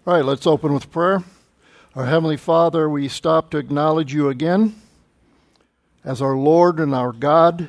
All right, let's open with prayer. Our Heavenly Father, we stop to acknowledge you again as our Lord and our God,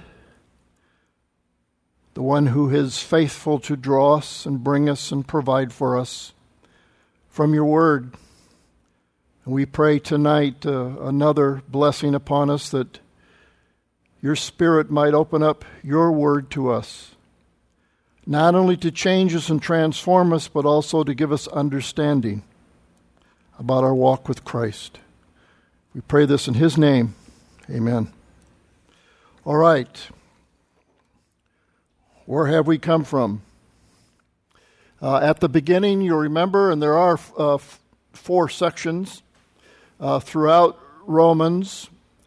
the one who is faithful to draw us and bring us and provide for us from your word. And we pray tonight another blessing upon us, that your Spirit might open up your word to us, not only to change us and transform us, but also to give us understanding about our walk with Christ. We pray this in his name. Amen. All right. Where have we come from? At the beginning, you'll remember, and there are 4 sections throughout Romans.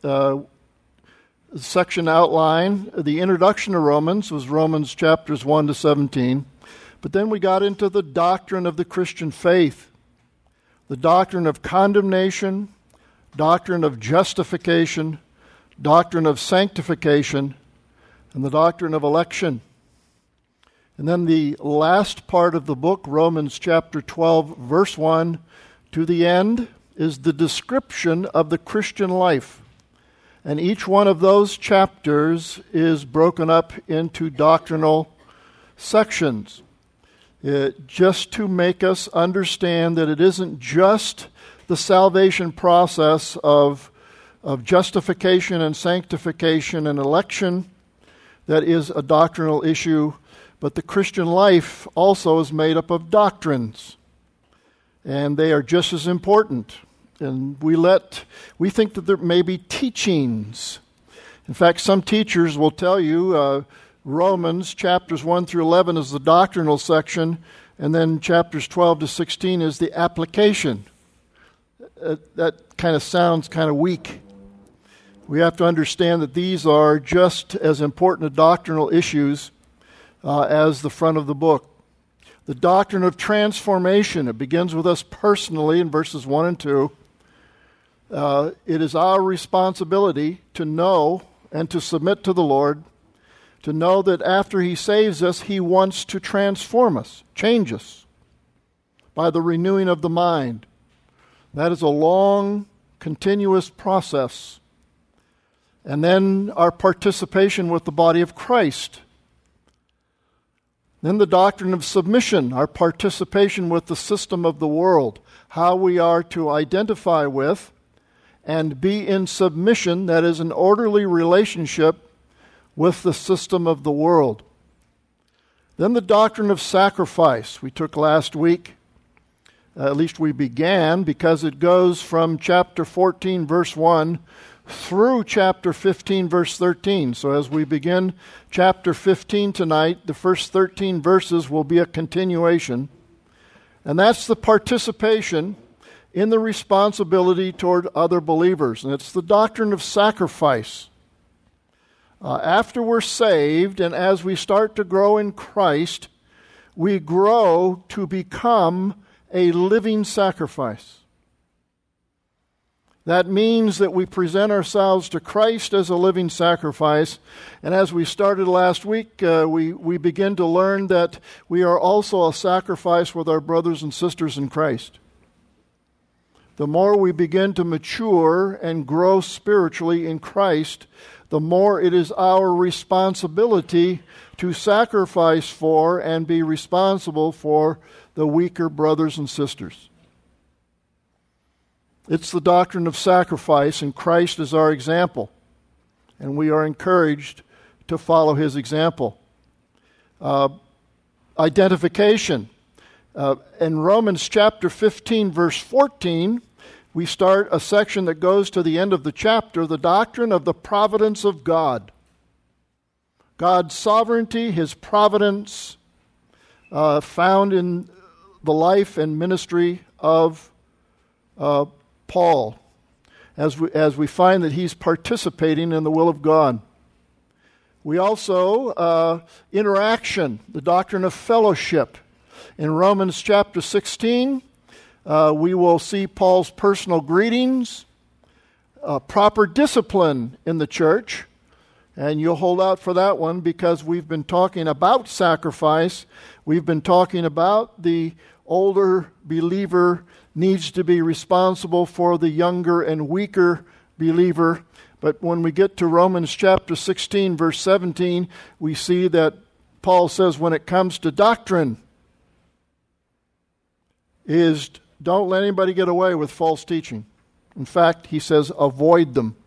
Section outline, the introduction to Romans was Romans chapters 1 to 17. But then we got into the doctrine of the Christian faith, the doctrine of condemnation, doctrine of justification, doctrine of sanctification, and the doctrine of election. And then the last part of the book, Romans chapter 12, verse 1 to the end, is the description of the Christian life. And each one of those chapters is broken up into doctrinal sections, just to make us understand that it isn't just the salvation process of justification and sanctification and election that is a doctrinal issue, but the Christian life also is made up of doctrines, and they are just as important. And we think that there may be teachings. In fact, some teachers will tell you Romans chapters 1 through 11 is the doctrinal section, and then chapters 12 to 16 is the application. That kind of sounds kind of weak. We have to understand that these are just as important doctrinal issues as the front of the book. The doctrine of transformation, it begins with us personally in verses 1 and 2. It is our responsibility to know and to submit to the Lord, to know that after he saves us, he wants to transform us, change us by the renewing of the mind. That is a long, continuous process. And then our participation with the body of Christ. Then the doctrine of submission, our participation with the system of the world, how we are to identify with and be in submission, that is, an orderly relationship with the system of the world. Then the doctrine of sacrifice we took last week. At least we began, because it goes from chapter 14, verse 1, through chapter 15, verse 13. So as we begin chapter 15 tonight, the first 13 verses will be a continuation. And that's the participation in the responsibility toward other believers. And it's the doctrine of sacrifice. After we're saved and as we start to grow in Christ, we grow to become a living sacrifice. That means that we present ourselves to Christ as a living sacrifice. And as we started last week, we begin to learn that we are also a sacrifice with our brothers and sisters in Christ. The more we begin to mature and grow spiritually in Christ, the more it is our responsibility to sacrifice for and be responsible for the weaker brothers and sisters. It's the doctrine of sacrifice, and Christ is our example. And we are encouraged to follow his example. Identification. In Romans chapter 15, verse 14, we start a section that goes to the end of the chapter, the doctrine of the providence of God. God's sovereignty, his providence, found in the life and ministry of Paul, as we find that he's participating in the will of God. We also, interaction, the doctrine of fellowship. In Romans chapter 16, we will see Paul's personal greetings, proper discipline in the church, and you'll hold out for that one because we've been talking about sacrifice. We've been talking about the older believer needs to be responsible for the younger and weaker believer. But when we get to Romans chapter 16, verse 17, we see that Paul says when it comes to doctrine, is don't let anybody get away with false teaching. In fact, he says avoid them.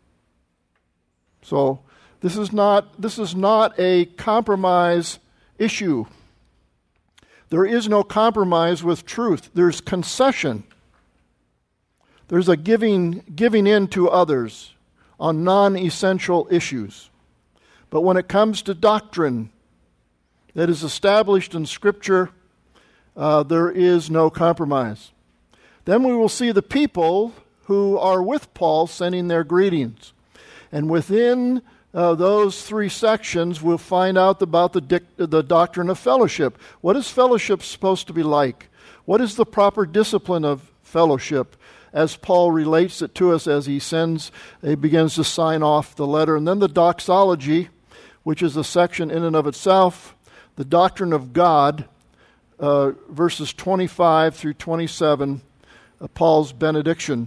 So this is not a compromise issue. There is no compromise with truth. There's concession. There's a giving in to others on non-essential issues. But when it comes to doctrine that is established in Scripture, there is no compromise. Then we will see the people who are with Paul sending their greetings. And within those three sections, we'll find out about the doctrine of fellowship. What is fellowship supposed to be like? What is the proper discipline of fellowship as Paul relates it to us as he begins to sign off the letter? And then the doxology, which is a section in and of itself, the doctrine of God, verses 25 through 27, Paul's benediction.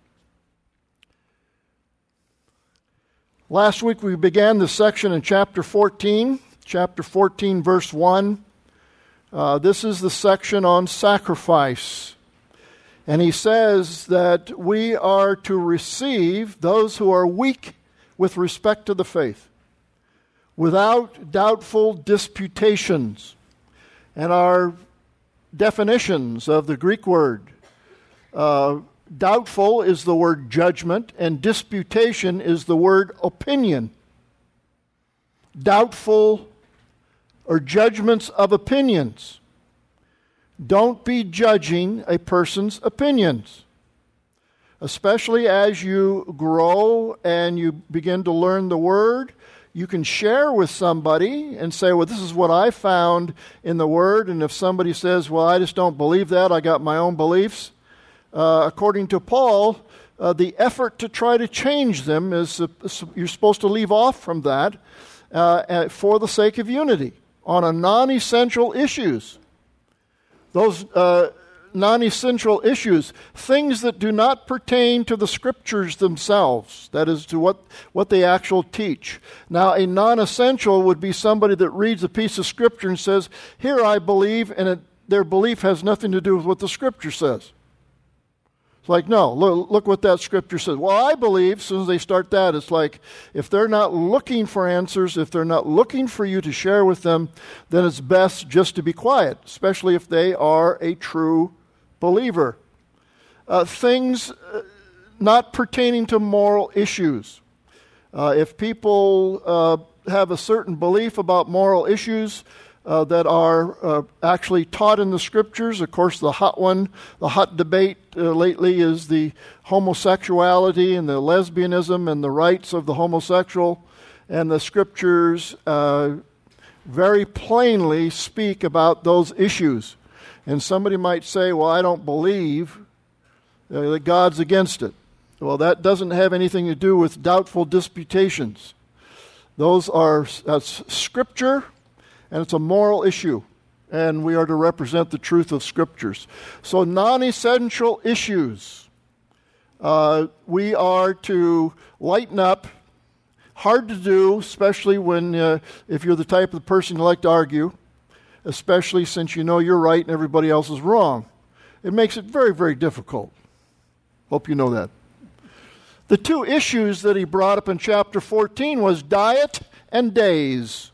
Last week we began this section in chapter 14, verse 1. This is the section on sacrifice. And he says that we are to receive those who are weak with respect to the faith, without doubtful disputations. And our definitions of the Greek word, doubtful is the word judgment, and disputation is the word opinion. Doubtful or judgments of opinions. Don't be judging a person's opinions, especially as you grow and you begin to learn the Word. You can share with somebody and say, well, this is what I found in the Word. And if somebody says, well, I just don't believe that, I got my own beliefs. According to Paul, the effort to try to change them is you're supposed to leave off from that for the sake of unity on a non-essential issues. Those non-essential issues, things that do not pertain to the Scriptures themselves, that is, to what they actually teach. Now, a non-essential would be somebody that reads a piece of Scripture and says, here I believe, and their belief has nothing to do with what the Scripture says. It's like, no, look what that Scripture says. Well, I believe, as soon as they start that, it's like, if they're not looking for answers, if they're not looking for you to share with them, then it's best just to be quiet, especially if they are a true believer. Things not pertaining to moral issues. If people have a certain belief about moral issues that are actually taught in the Scriptures, of course the hot debate lately is the homosexuality and the lesbianism and the rights of the homosexual, and the Scriptures very plainly speak about those issues. And somebody might say, well, I don't believe that God's against it. Well, that doesn't have anything to do with doubtful disputations. That's Scripture, and it's a moral issue. And we are to represent the truth of Scriptures. So non-essential issues, we are to lighten up. Hard to do, especially if you're the type of person who like to argue, especially since you know you're right and everybody else is wrong. It makes it very, very difficult. Hope you know that. The two issues that he brought up in chapter 14 was diet and days.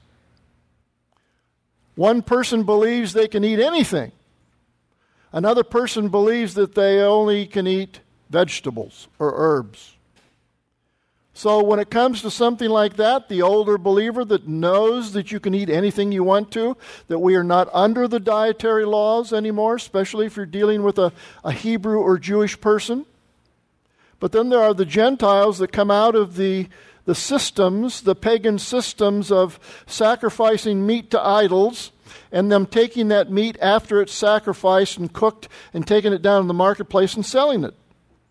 One person believes they can eat anything. Another person believes that they only can eat vegetables or herbs. So when it comes to something like that, the older believer that knows that you can eat anything you want to, that we are not under the dietary laws anymore, especially if you're dealing with a Hebrew or Jewish person. But then there are the Gentiles that come out of the systems, the pagan systems of sacrificing meat to idols, and them taking that meat after it's sacrificed and cooked and taking it down in the marketplace and selling it.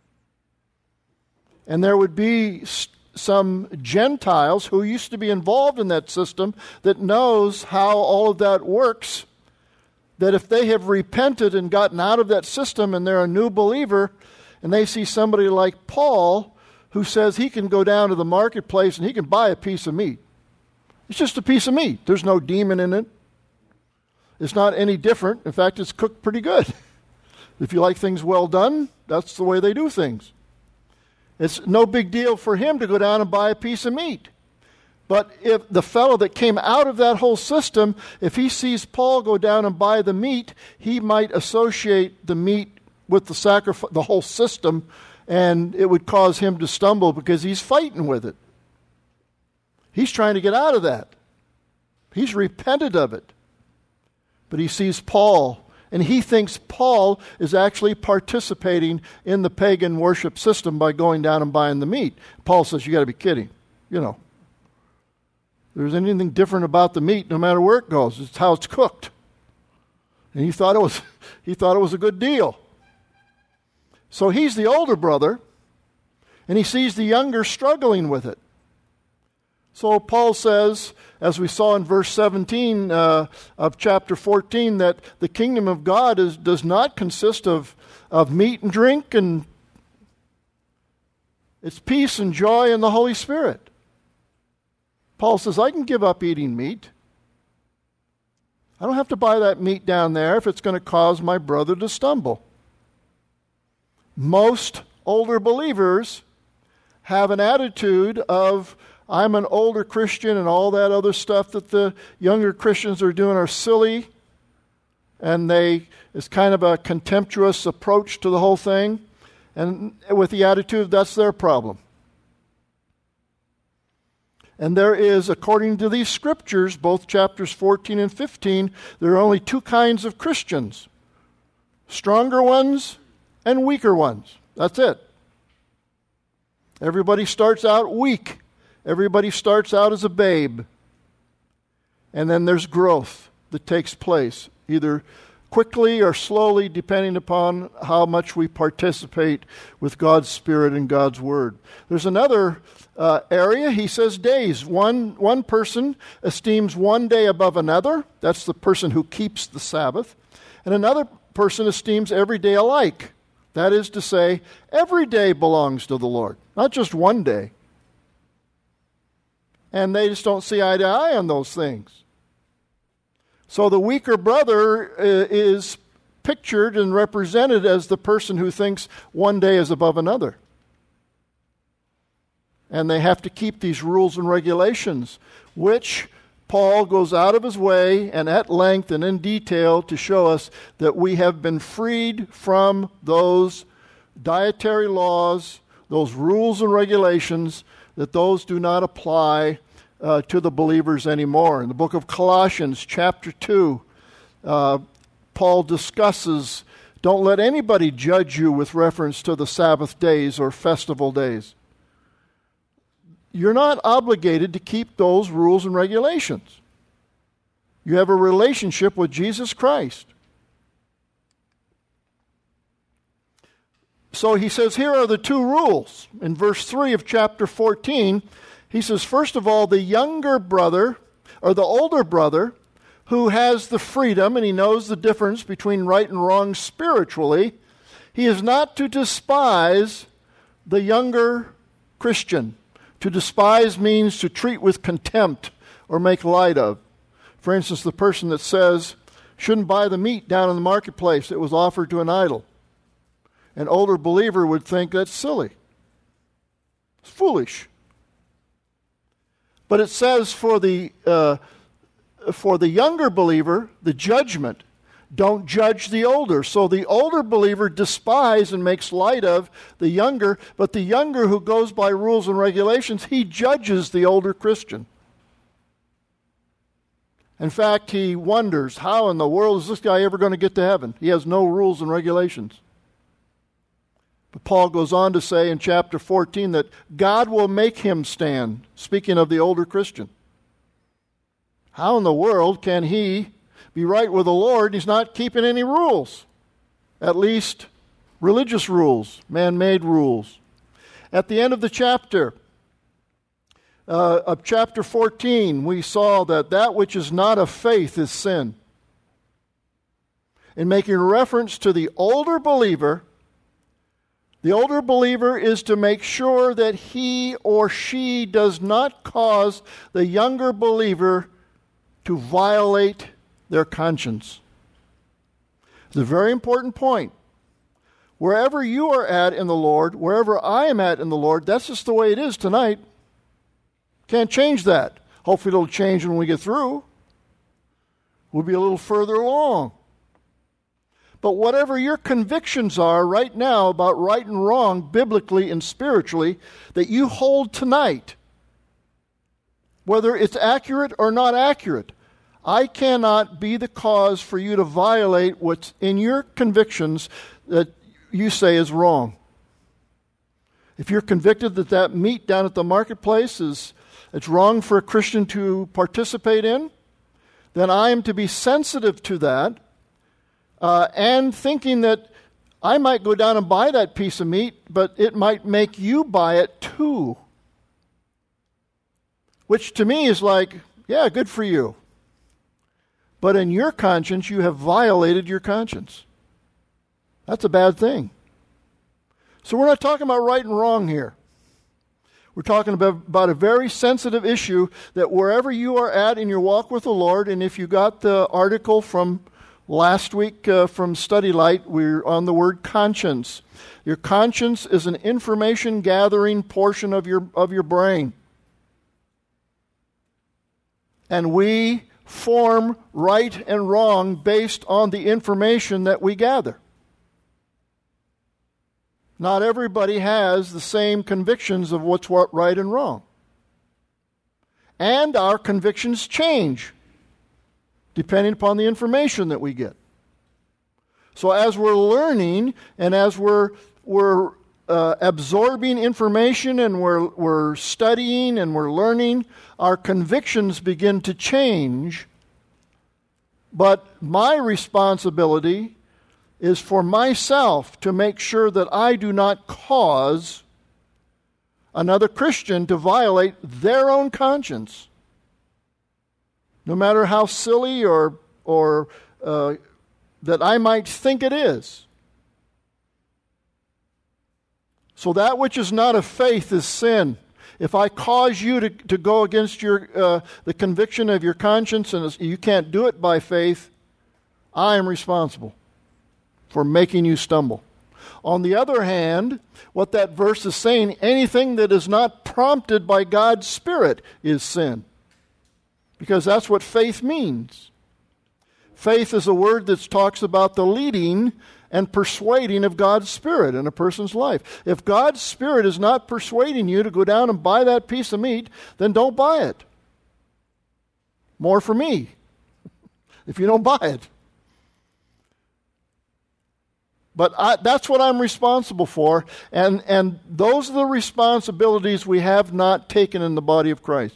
And there would be some Gentiles who used to be involved in that system that knows how all of that works, that if they have repented and gotten out of that system and they're a new believer, and they see somebody like Paul who says he can go down to the marketplace and he can buy a piece of meat. It's just a piece of meat. There's no demon in it. It's not any different. In fact, it's cooked pretty good. If you like things well done, that's the way they do things. It's no big deal for him to go down and buy a piece of meat. But if the fellow that came out of that whole system, if he sees Paul go down and buy the meat, he might associate the meat with the sacrifice, the whole system, and it would cause him to stumble because he's fighting with it. He's trying to get out of that. He's repented of it. But he sees Paul, and he thinks Paul is actually participating in the pagan worship system by going down and buying the meat. Paul says, you got to be kidding. There's anything different about the meat, no matter where it goes. It's how it's cooked. And he thought it was a good deal. So he's the older brother, and he sees the younger struggling with it. So Paul says, as we saw in verse 17 of chapter 14, that the kingdom of God does not consist of meat and drink, and it's peace and joy in the Holy Spirit. Paul says, I can give up eating meat. I don't have to buy that meat down there if it's going to cause my brother to stumble. Most older believers have an attitude of, I'm an older Christian and all that other stuff that the younger Christians are doing are silly. And it's kind of a contemptuous approach to the whole thing. And with the attitude, that's their problem. And there is, according to these scriptures, both chapters 14 and 15, there are only two kinds of Christians. Stronger ones and weaker ones. That's it. Everybody starts out weak. Everybody starts out as a babe. And then there's growth that takes place, either quickly or slowly, depending upon how much we participate with God's Spirit and God's Word. There's another area, he says days. One person esteems one day above another. That's the person who keeps the Sabbath. And another person esteems every day alike. That is to say, every day belongs to the Lord, not just one day. And they just don't see eye to eye on those things. So the weaker brother is pictured and represented as the person who thinks one day is above another. And they have to keep these rules and regulations, which Paul goes out of his way and at length and in detail to show us that we have been freed from those dietary laws, those rules and regulations, that those do not apply to the believers anymore. In the book of Colossians, chapter 2, Paul discusses, don't let anybody judge you with reference to the Sabbath days or festival days. You're not obligated to keep those rules and regulations. You have a relationship with Jesus Christ. So he says, here are the two rules. In verse 3 of chapter 14, he says, first of all, the younger brother, or the older brother, who has the freedom and he knows the difference between right and wrong spiritually, he is not to despise the younger Christian. To despise means to treat with contempt or make light of. For instance, the person that says, shouldn't buy the meat down in the marketplace, it was offered to an idol. An older believer would think that's silly. It's foolish. But it says for the younger believer, the judgment, don't judge the older. So the older believer despises and makes light of the younger, but the younger who goes by rules and regulations, he judges the older Christian. In fact, he wonders, how in the world is this guy ever going to get to heaven? He has no rules and regulations. But Paul goes on to say in chapter 14 that God will make him stand, speaking of the older Christian. How in the world can he be right with the Lord? He's not keeping any rules, at least religious rules, man-made rules. At the end of the chapter, of chapter 14, we saw that which is not of faith is sin. in making reference to the older believer. The older believer is to make sure that he or she does not cause the younger believer to violate their conscience. It's a very important point. Wherever you are at in the Lord, wherever I am at in the Lord, that's just the way it is tonight. Can't change that. Hopefully it'll change when we get through. We'll be a little further along. But whatever your convictions are right now about right and wrong, biblically and spiritually, that you hold tonight, whether it's accurate or not accurate, I cannot be the cause for you to violate what's in your convictions that you say is wrong. If you're convicted that that meat down at the marketplace it's wrong for a Christian to participate in, then I am to be sensitive to that, and thinking that I might go down and buy that piece of meat, but it might make you buy it too. Which to me is like, yeah, good for you. But in your conscience, you have violated your conscience. That's a bad thing. So we're not talking about right and wrong here. We're talking about a very sensitive issue that wherever you are at in your walk with the Lord, and if you got the article from last week from Study Light, we're on the word conscience. Your conscience is an information gathering portion of your brain. And we form right and wrong based on the information that we gather. Not everybody has the same convictions of what's right and wrong. And our convictions change depending upon the information that we get. So as we're learning and as we're absorbing information and we're studying and we're learning, our convictions begin to change. But my responsibility is for myself to make sure that I do not cause another Christian to violate their own conscience. No matter how silly or that I might think it is. So that which is not of faith is sin. If I cause you to go against the conviction of your conscience and you can't do it by faith, I am responsible for making you stumble. On the other hand, what that verse is saying, anything that is not prompted by God's Spirit is sin. Because that's what faith means. Faith is a word that talks about the leading and persuading of God's Spirit in a person's life. If God's Spirit is not persuading you to go down and buy that piece of meat, then don't buy it. More for me, if you don't buy it. But that's what I'm responsible for, and those are the responsibilities we have not taken in the body of Christ.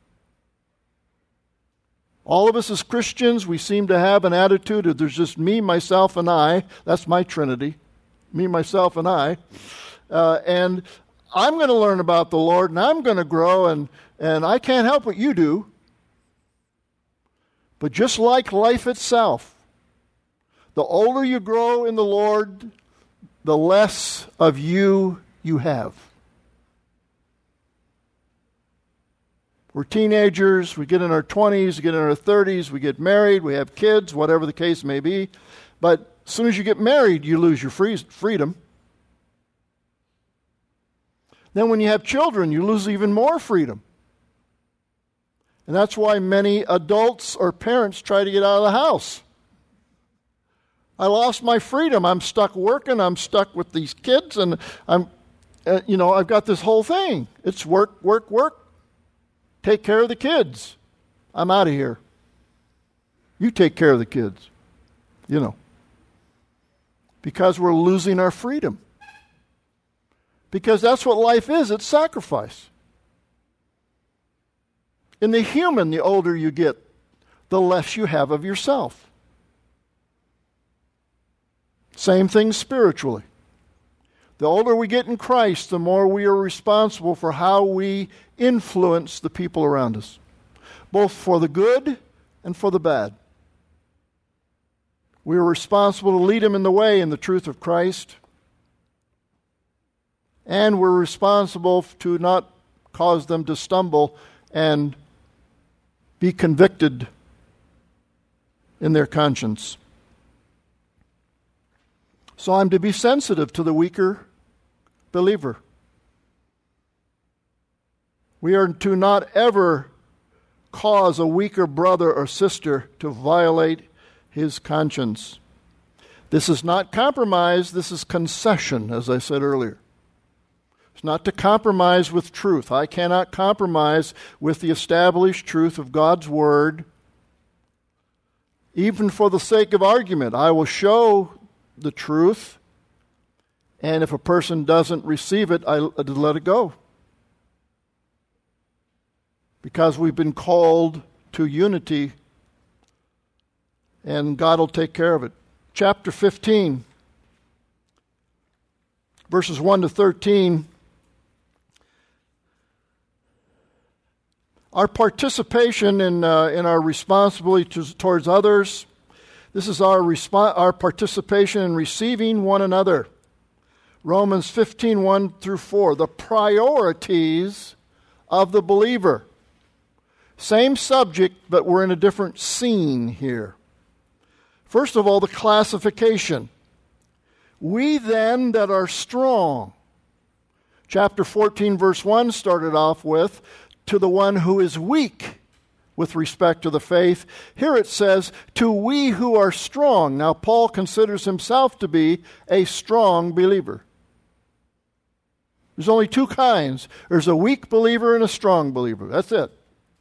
All of us as Christians, we seem to have an attitude of there's just me, myself, and I. That's my Trinity. Me, myself, and I. And I'm going to learn about the Lord, and I'm going to grow, and I can't help what you do. But just like life itself, the older you grow in the Lord, the less of you have. We're teenagers, we get in our 20s, we get in our 30s, we get married, we have kids, whatever the case may be. But as soon as you get married, you lose your freedom. Then when you have children, you lose even more freedom. And that's why many adults or parents try to get out of the house. I lost my freedom. I'm stuck working. I'm stuck with these kids, and I've got this whole thing. It's work, work, work. Take care of the kids. I'm out of here. You take care of the kids. Because we're losing our freedom. Because that's what life is. It's sacrifice. In the human, the older you get, the less you have of yourself. Same thing spiritually. The older we get in Christ, the more we are responsible for how we influence the people around us, both for the good and for the bad. We are responsible to lead them in the way in the truth of Christ. And we're responsible to not cause them to stumble and be convicted in their conscience. So I'm to be sensitive to the weaker believer. We are to not ever cause a weaker brother or sister to violate his conscience. This is not compromise, this is concession, as I said earlier. It's not to compromise with truth. I cannot compromise with the established truth of God's Word. Even for the sake of argument, I will show the truth, and if a person doesn't receive it, I let it go. Because we've been called to unity, and God will take care of it. Chapter 15, verses 1 to 13. Our participation in our responsibility towards others. This is our participation in receiving one another. Romans 15, 1 through 4. The priorities of the believer. Same subject, but we're in a different scene here. First of all, the classification. We then that are strong. Chapter 14, verse 1 started off with, to the one who is weak with respect to the faith. Here it says, to we who are strong. Now, Paul considers himself to be a strong believer. There's only two kinds. There's a weak believer and a strong believer. That's it.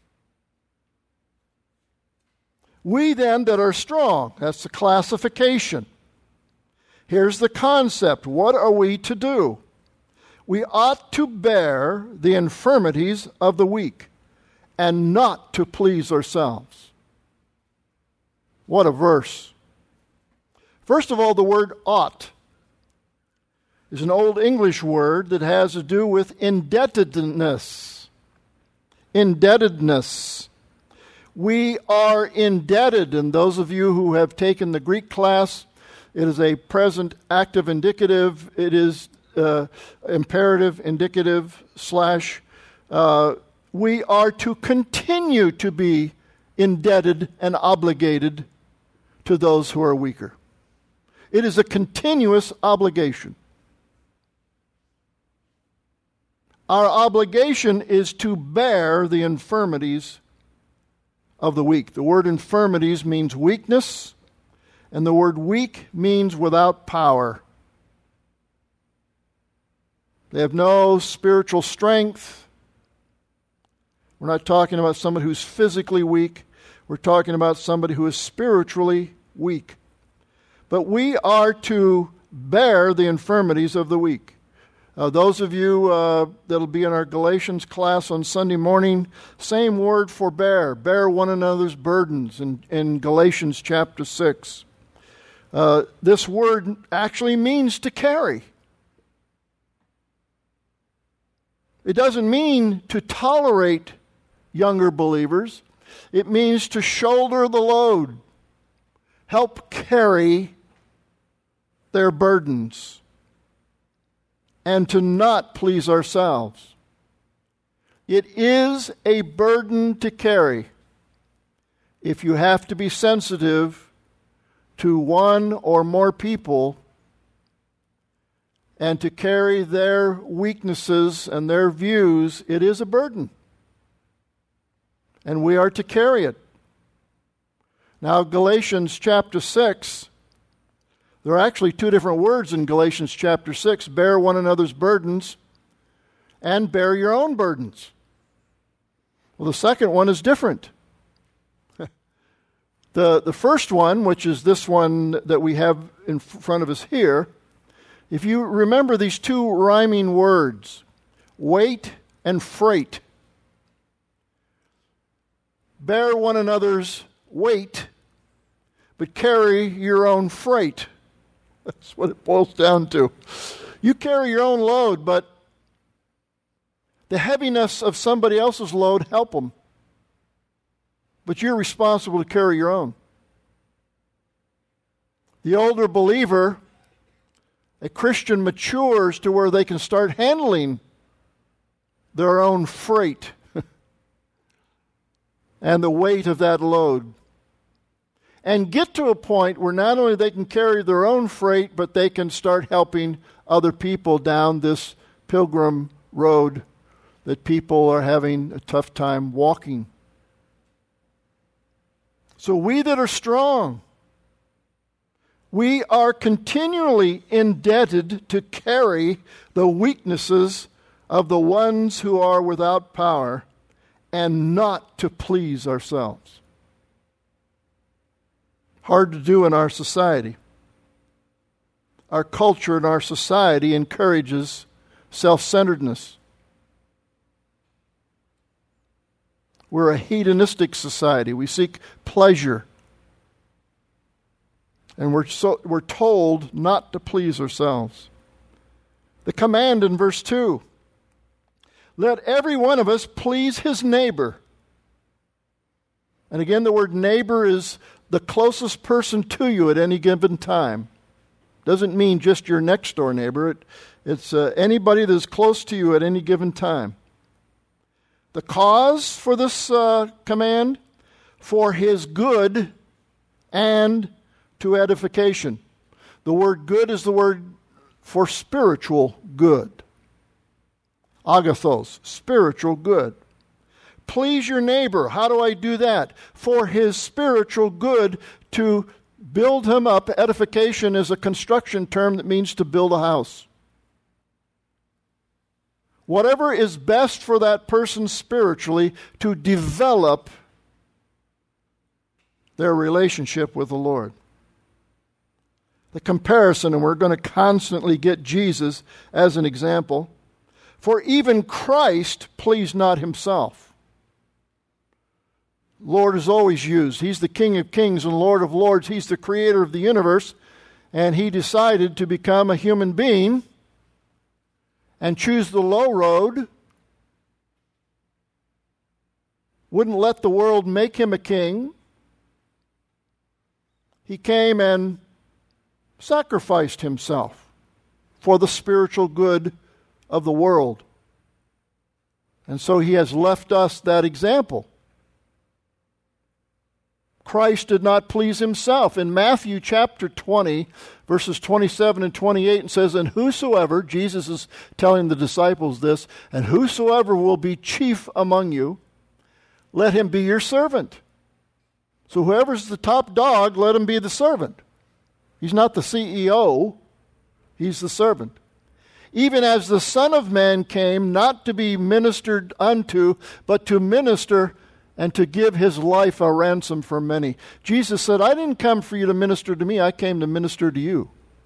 We then that are strong. That's the classification. Here's the concept. What are we to do? We ought to bear the infirmities of the weak and not to please ourselves. What a verse. First of all, the word ought is an Old English word that has to do with indebtedness. Indebtedness. We are indebted, and those of you who have taken the Greek class, it is a present active indicative. It is imperative, indicative, / we are to continue to be indebted and obligated to those who are weaker. It is a continuous obligation. Our obligation is to bear the infirmities of the weak. The word infirmities means weakness, and the word weak means without power. They have no spiritual strength. We're not talking about somebody who's physically weak. We're talking about somebody who is spiritually weak. But we are to bear the infirmities of the weak. Those of you that'll be in our Galatians class on Sunday morning, same word for bear. Bear one another's burdens in Galatians chapter 6. This word actually means to carry. It doesn't mean to tolerate younger believers. It means to shoulder the load, help carry their burdens, and to not please ourselves. It is a burden to carry if you have to be sensitive to one or more people and to carry their weaknesses and their views. It is a burden. And we are to carry it. Now, Galatians chapter 6, there are actually two different words in Galatians chapter 6. Bear one another's burdens and bear your own burdens. Well, the second one is different. The first one, which is this one that we have in front of us here, if you remember these two rhyming words, weight and freight. Bear one another's weight, but carry your own freight. That's what it boils down to. You carry your own load, but the heaviness of somebody else's load, help them. But you're responsible to carry your own. The older believer, a Christian, matures to where they can start handling their own freight and the weight of that load. And get to a point where not only they can carry their own freight, but they can start helping other people down this pilgrim road that people are having a tough time walking. So we that are strong, we are continually indebted to carry the weaknesses of the ones who are without power and not to please ourselves. Hard to do in our society. Our culture and our society encourages self-centeredness. We're a hedonistic society. We seek pleasure. And we're told not to please ourselves. The command in verse 2, let every one of us please his neighbor. And again, the word neighbor is the closest person to you at any given time. Doesn't mean just your next door neighbor. It's anybody that's close to you at any given time. The cause for this command? For his good and to edification. The word good is the word for spiritual good. Agathos, spiritual good. Please your neighbor. How do I do that? For his spiritual good, to build him up. Edification is a construction term that means to build a house. Whatever is best for that person spiritually, to develop their relationship with the Lord. The comparison, and we're going to constantly get Jesus as an example. For even Christ pleased not himself. Lord is always used. He's the King of kings and Lord of lords. He's the creator of the universe. And he decided to become a human being and choose the low road. Wouldn't let the world make him a king. He came and sacrificed himself for the spiritual good of the world. And so he has left us that example. Christ did not please himself. In Matthew chapter 20, verses 27 and 28, it says, and whosoever, Jesus is telling the disciples this, and whosoever will be chief among you, let him be your servant. So whoever's the top dog, let him be the servant. He's not the CEO, he's the servant. Even as the Son of Man came not to be ministered unto, but to minister and to give his life a ransom for many. Jesus said, I didn't come for you to minister to me, I came to minister to you.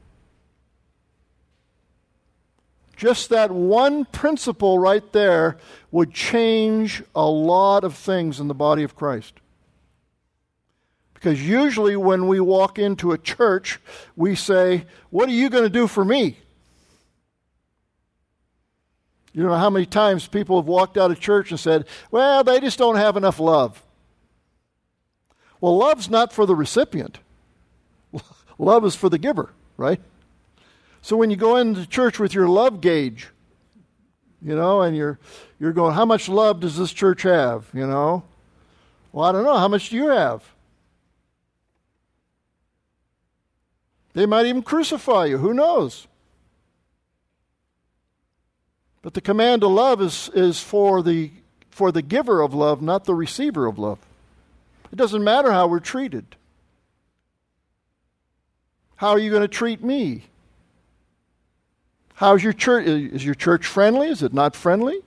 Just that one principle right there would change a lot of things in the body of Christ. Because usually when we walk into a church, we say, what are you going to do for me? You don't know how many times people have walked out of church and said, well, they just don't have enough love. Well, love's not for the recipient. Love is for the giver, right? So when you go into church with your love gauge, and you're going, how much love does this church have, Well, I don't know. How much do you have? They might even crucify you. Who knows? But the command to love is for the giver of love, not the receiver of love. It doesn't matter how we're treated. How are you going to treat me? How's your church? Is your church friendly? Is it not friendly?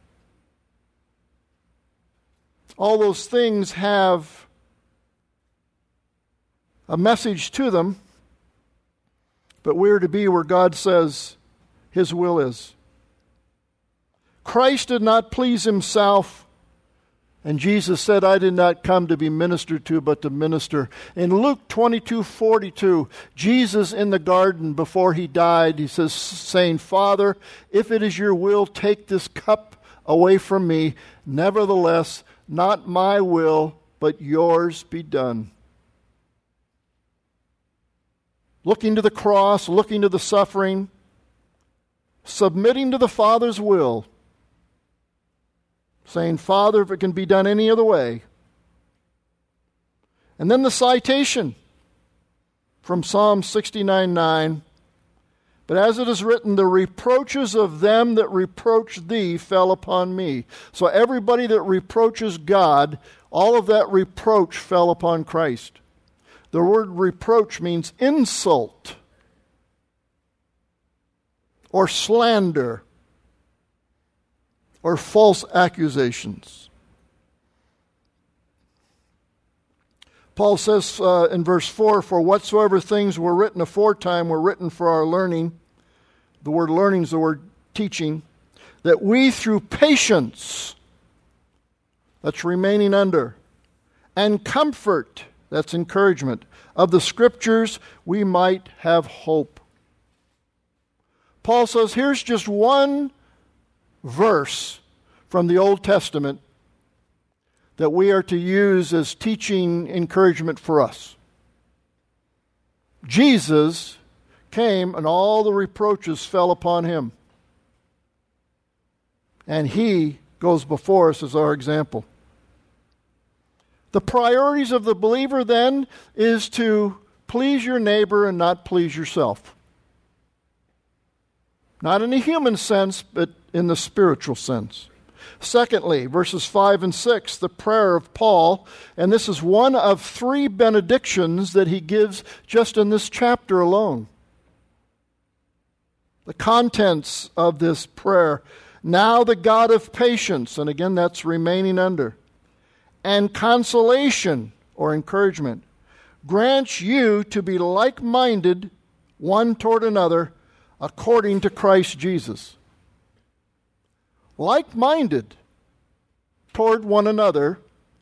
All those things have a message to them, but we're to be where God says his will is. Christ did not please himself, and Jesus said, I did not come to be ministered to, but to minister. In Luke 22:42, Jesus in the garden before he died, he says, saying, Father, if it is your will, take this cup away from me. Nevertheless, not my will, but yours be done. looking to the cross, looking to the suffering, submitting to the Father's will, saying, Father, if it can be done any other way. And then the citation from Psalm 69:9. But as it is written, the reproaches of them that reproach thee fell upon me. So everybody that reproaches God, all of that reproach fell upon Christ. The word reproach means insult or slander or false accusations. Paul says in verse 4, for whatsoever things were written aforetime were written for our learning. The word learning is the word teaching. That we through patience, that's remaining under, and comfort, that's encouragement, of the Scriptures we might have hope. Paul says, here's just one verse from the Old Testament that we are to use as teaching encouragement for us. Jesus came and all the reproaches fell upon him. And he goes before us as our example. The priorities of the believer then is to please your neighbor and not please yourself. Not in a human sense, but in the spiritual sense. Secondly, verses 5 and 6, the prayer of Paul, and this is one of 3 benedictions that he gives just in this chapter alone. The contents of this prayer, now the God of patience, and again that's remaining under, and consolation or encouragement, grants you to be like-minded one toward another according to Christ Jesus. Like-minded toward one another.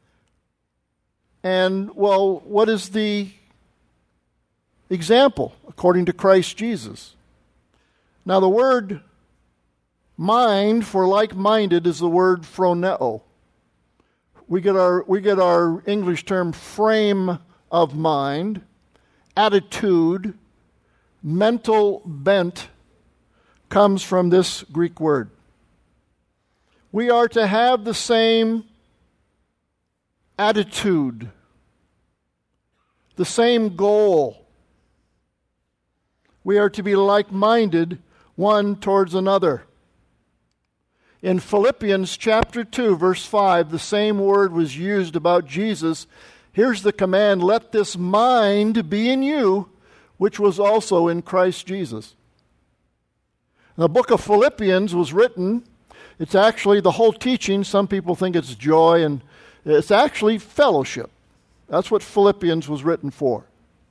And, well, what is the example? According to Christ Jesus. Now, the word mind for like-minded is the word phroneo. We get our English term frame of mind, attitude, mental bent comes from this Greek word. We are to have the same attitude, the same goal. We are to be like-minded one towards another. In Philippians chapter 2, verse 5, the same word was used about Jesus. Here's the command, let this mind be in you, which was also in Christ Jesus. The book of Philippians was written, it's actually the whole teaching, some people think it's joy, and it's actually fellowship. That's what Philippians was written for.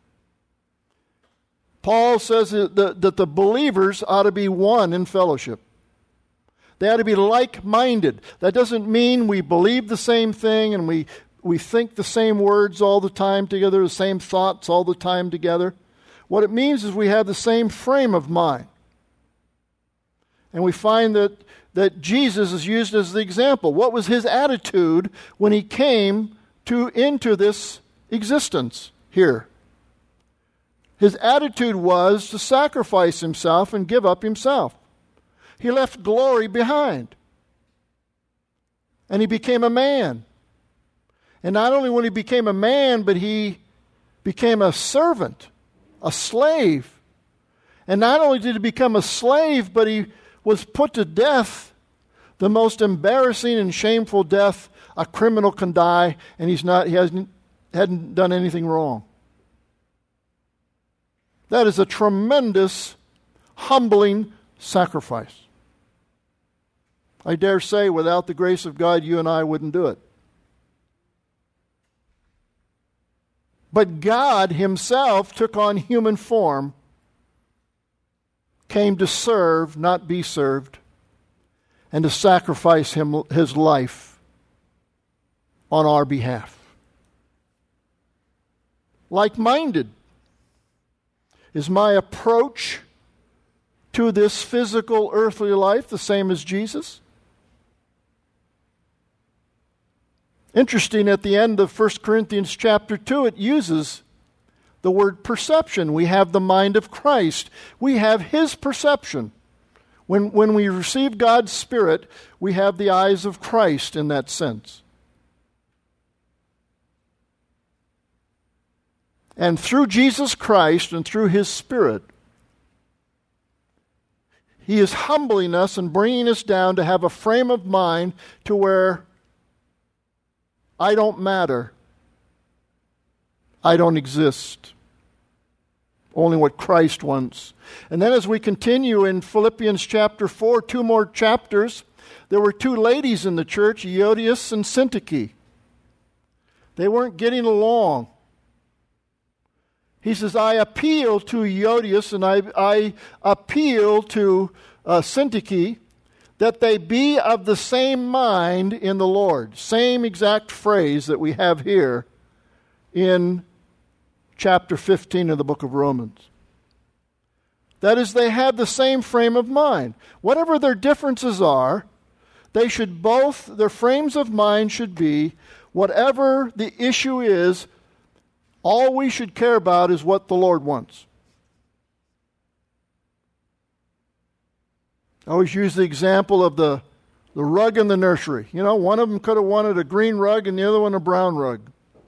Paul says that the believers ought to be one in fellowship. They ought to be like-minded. That doesn't mean we believe the same thing and we think the same words all the time together, the same thoughts all the time together. What it means is we have the same frame of mind. And we find that Jesus is used as the example. What was his attitude when he came into this existence here? His attitude was to sacrifice himself and give up himself. He left glory behind. And he became a man. And not only when he became a man, but he became a servant, a slave. And not only did he become a slave, but he was put to death, the most embarrassing and shameful death a criminal can die, and he hadn't done anything wrong. That is a tremendous, humbling sacrifice. I dare say, without the grace of God, you and I wouldn't do it. But God himself took on human form, came to serve, not be served, and to sacrifice his life on our behalf. Like-minded. Is my approach to this physical earthly life the same as Jesus? Interesting, at the end of 1 Corinthians chapter 2, it uses the word perception. We have the mind of Christ. We have His perception. When we receive God's Spirit, we have the eyes of Christ in that sense. And through Jesus Christ and through His Spirit, He is humbling us and bringing us down to have a frame of mind to where I don't matter. I don't exist. Only what Christ wants. And then as we continue in Philippians chapter 4, 2 more chapters, there were 2 ladies in the church, Euodias and Syntyche. They weren't getting along. He says, I appeal to Euodias and I appeal to Syntyche that they be of the same mind in the Lord. Same exact phrase that we have here in chapter 15 of the book of Romans. That is, they have the same frame of mind. Whatever their differences are, they should both, their frames of mind should be, whatever the issue is, all we should care about is what the Lord wants. I always use the example of the rug in the nursery. You know, one of them could have wanted a green rug and the other one a brown rug.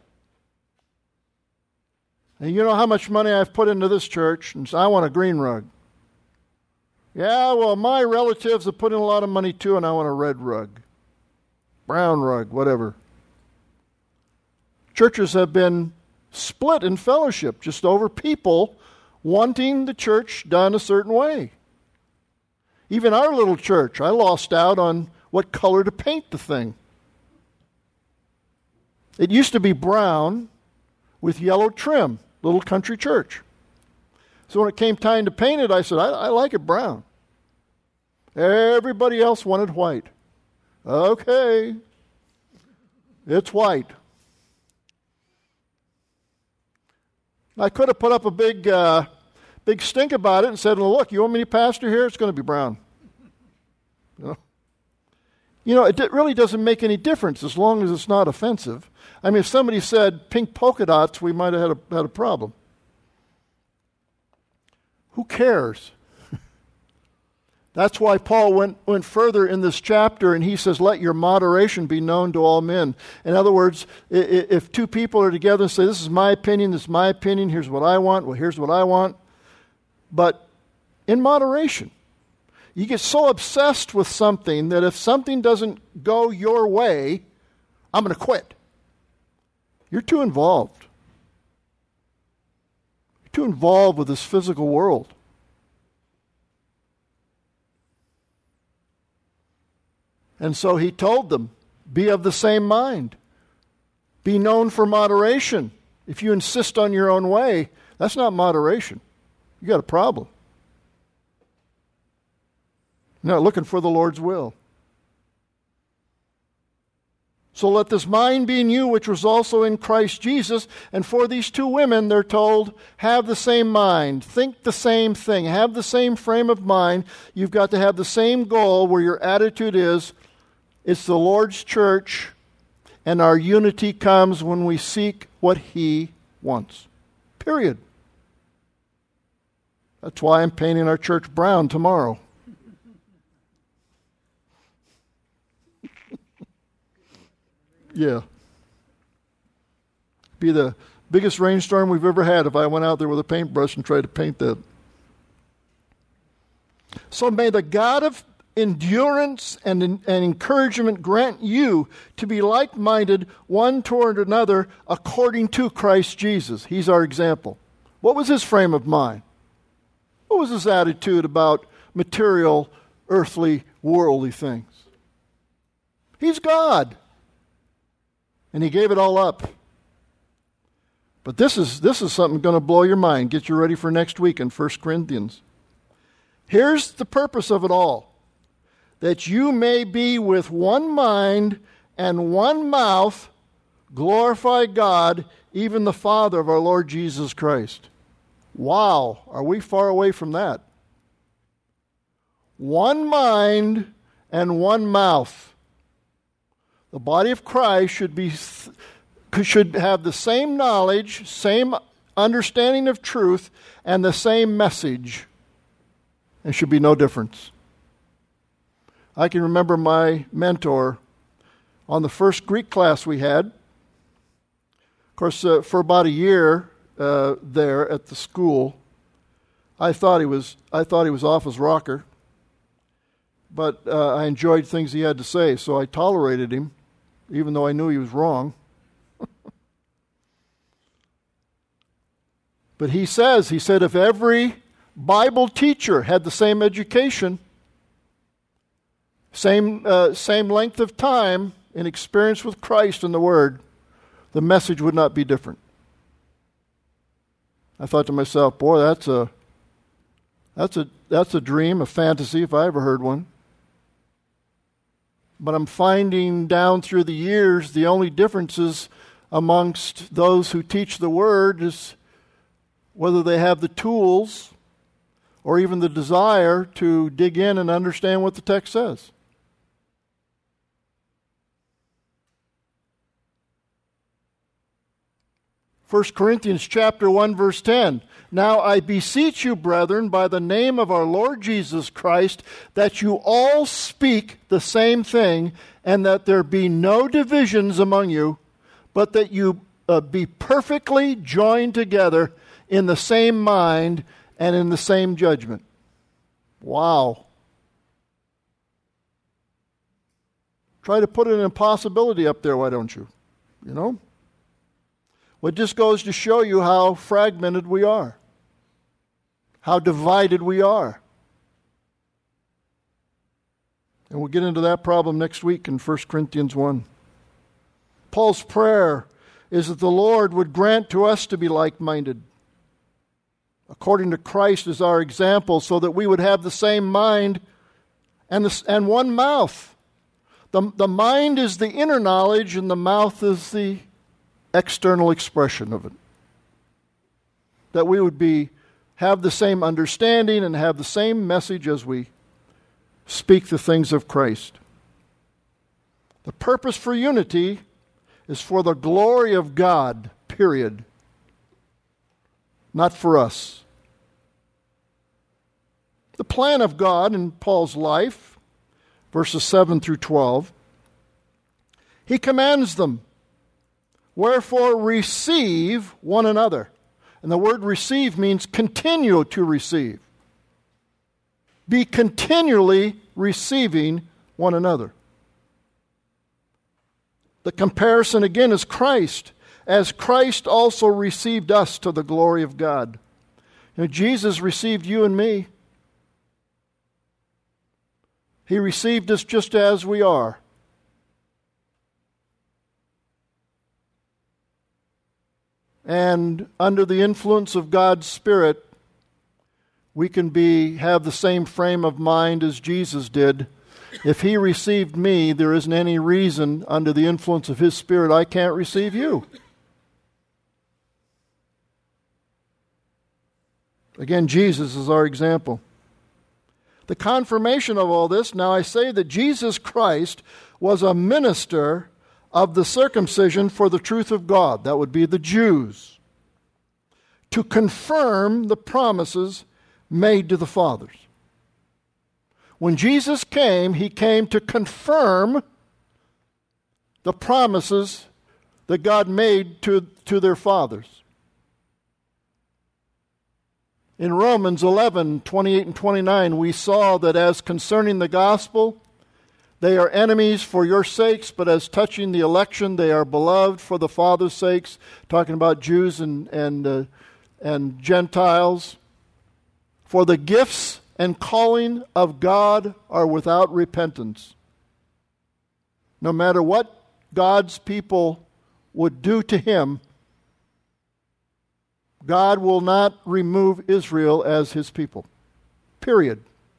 And you know how much money I've put into this church, and so I want a green rug. Yeah, well, my relatives have put in a lot of money too, and I want a red rug. Brown rug, whatever. Churches have been split in fellowship just over people wanting the church done a certain way. Even our little church, I lost out on what color to paint the thing. It used to be brown with yellow trim, little country church. So when it came time to paint it, I said, I like it brown. Everybody else wanted white. Okay, it's white. I could have put up a big stink about it and said, well, look, you want me to pastor here? It's going to be brown. You know, it really doesn't make any difference as long as it's not offensive. I mean, if somebody said pink polka dots, we might have had a problem. Who cares? That's why Paul went further in this chapter, and he says, let your moderation be known to all men. In other words, if 2 people are together and say, this is my opinion, here's what I want, well, here's what I want. But in moderation. You get so obsessed with something that if something doesn't go your way, I'm going to quit. You're too involved. You're too involved with this physical world. And so he told them, be of the same mind. Be known for moderation. If you insist on your own way, that's not moderation. You got a problem. You're not looking for the Lord's will. So let this mind be in you, which was also in Christ Jesus. And for these 2 women, they're told, have the same mind. Think the same thing. Have the same frame of mind. You've got to have the same goal where your attitude is, it's the Lord's church, and our unity comes when we seek what He wants. Period. That's why I'm painting our church brown tomorrow. Yeah. Be the biggest rainstorm we've ever had if I went out there with a paintbrush and tried to paint that. So may the God of endurance and encouragement grant you to be like-minded one toward another according to Christ Jesus. He's our example. What was his frame of mind? What was his attitude about material, earthly, worldly things? He's God. And he gave it all up. But this is something going to blow your mind. Get you ready for next week in 1 Corinthians. Here's the purpose of it all. That you may be with one mind and one mouth glorify God, even the Father of our Lord Jesus Christ. Wow, are we far away from that? One mind and one mouth. The body of Christ should have the same knowledge, same understanding of truth, and the same message. There should be no difference. I can remember my mentor on the first Greek class we had. Of course, for about a year there at the school, I thought he was off his rocker, but I enjoyed things he had to say, so I tolerated him, even though I knew he was wrong. But he said, if every Bible teacher had the same education, same length of time in experience with Christ and the Word, the message would not be different. I thought to myself, boy, that's a dream, a fantasy, if I ever heard one. But I'm finding down through the years the only differences amongst those who teach the Word is whether they have the tools or even the desire to dig in and understand what the text says. First Corinthians chapter 1, verse 10. Now I beseech you, brethren, by the name of our Lord Jesus Christ, that you all speak the same thing, and that there be no divisions among you, but that you be perfectly joined together in the same mind and in the same judgment. Wow. Try to put an impossibility up there, why don't you? You know? Well, it just goes to show you how fragmented we are, how divided we are. And we'll get into that problem next week in 1 Corinthians 1. Paul's prayer is that the Lord would grant to us to be like-minded, according to Christ as our example, so that we would have the same mind and one mouth. The mind is the inner knowledge, and the mouth is the external expression of it. That we would have the same understanding and have the same message as we speak the things of Christ. The purpose for unity is for the glory of God, period. Not for us. The plan of God in Paul's life, verses 7 through 12, he commands them, wherefore receive one another. And the word receive means continue to receive. Be continually receiving one another. The comparison again is Christ, as Christ also received us to the glory of God. You know, Jesus received you and me. He received us just as we are. And under the influence of God's Spirit, we can have the same frame of mind as Jesus did. If He received me, there isn't any reason under the influence of His Spirit I can't receive you. Again, Jesus is our example. The confirmation of all this, now I say that Jesus Christ was a minister of the circumcision for the truth of God. That would be the Jews. To confirm the promises made to the fathers. When Jesus came, He came to confirm the promises that God made to their fathers. In Romans 11, 28 and 29, we saw that as concerning the gospel, they are enemies for your sakes, but as touching the election, they are beloved for the Father's sakes, talking about Jews and Gentiles. For the gifts and calling of God are without repentance. No matter what God's people would do to Him, God will not remove Israel as His people. Period.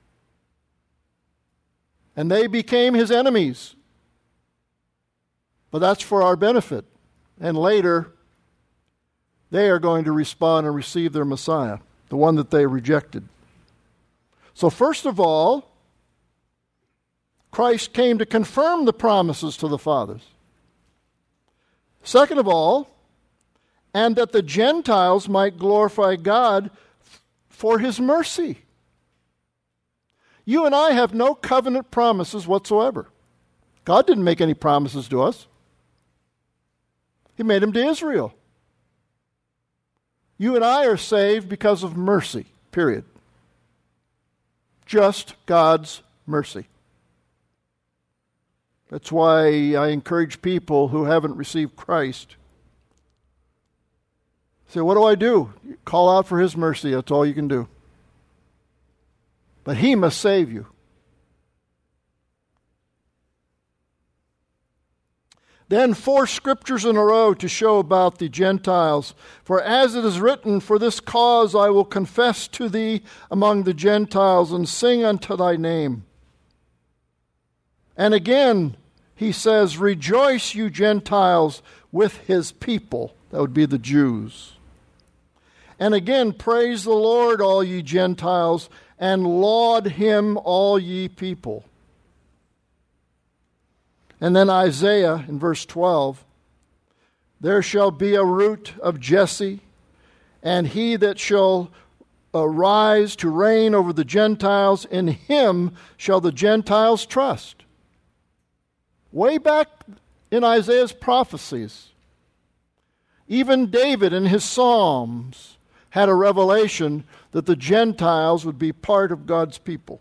And they became His enemies. But that's for our benefit. And later, they are going to respond and receive their Messiah, the one that they rejected. So first of all, Christ came to confirm the promises to the fathers. Second of all, and that the Gentiles might glorify God for his mercy. You and I have no covenant promises whatsoever. God didn't make any promises to us. He made them to Israel. You and I are saved because of mercy, period. Just God's mercy. That's why I encourage people who haven't received Christ. Say, what do I do? Call out for his mercy. That's all you can do. But he must save you. Then 4 scriptures in a row to show about the Gentiles. For as it is written, for this cause I will confess to thee among the Gentiles and sing unto thy name. And again, he says, rejoice, you Gentiles, with his people. That would be the Jews. And again, praise the Lord, all ye Gentiles, and laud him, all ye people. And then Isaiah in verse 12, there shall be a root of Jesse, and he that shall arise to reign over the Gentiles, in him shall the Gentiles trust. Way back in Isaiah's prophecies, even David in his Psalms had a revelation that the Gentiles would be part of God's people.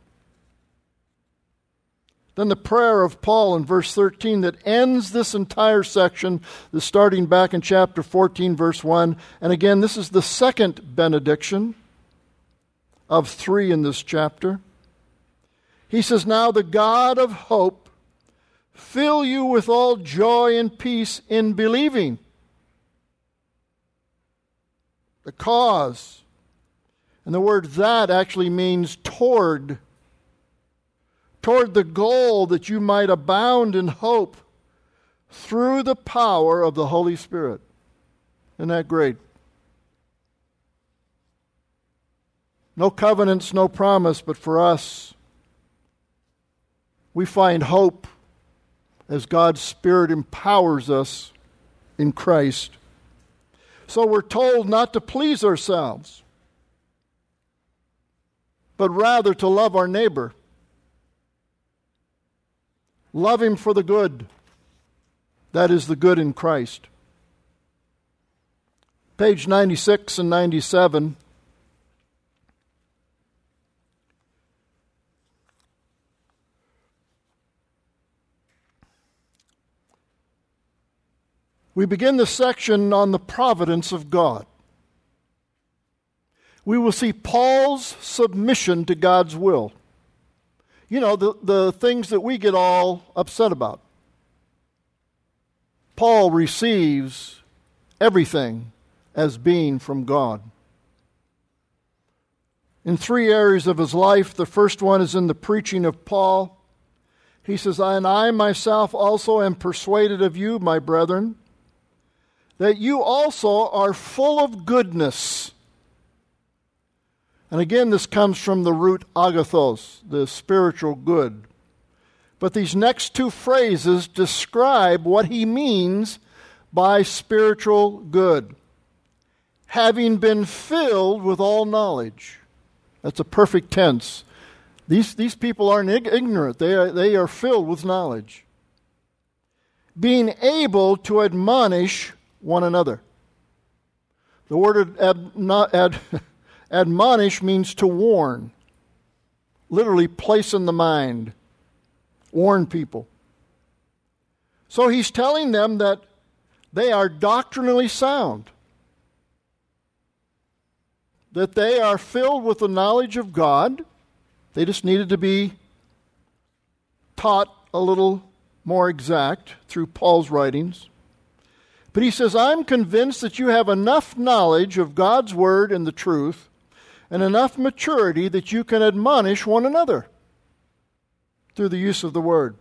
Then the prayer of Paul in verse 13 that ends this entire section, starting back in chapter 14, verse 1. And again, this is the second benediction of 3 in this chapter. He says, now the God of hope fill you with all joy and peace in believing. The cause. And the word that actually means toward the goal that you might abound in hope through the power of the Holy Spirit. Isn't that great? No covenants, no promise, but for us, we find hope as God's Spirit empowers us in Christ. So we're told not to please ourselves, but rather to love our neighbor. Love him for the good. That is the good in Christ. Page 96 and 97. We begin the section on the providence of God. We will see Paul's submission to God's will. You know, the things that we get all upset about. Paul receives everything as being from God. In 3 areas of his life, the first one is in the preaching of Paul. He says, and I myself also am persuaded of you, my brethren, that you also are full of goodness. And again, this comes from the root agathos, the spiritual good. But these next 2 phrases describe what he means by spiritual good. Having been filled with all knowledge. That's a perfect tense. These people aren't ignorant. They are filled with knowledge. Being able to admonish one another. The word admonish means to warn. Literally place in the mind. Warn people. So he's telling them that they are doctrinally sound. That they are filled with the knowledge of God. They just needed to be taught a little more exact through Paul's writings. But he says, I'm convinced that you have enough knowledge of God's word and the truth and enough maturity that you can admonish one another through the use of the word.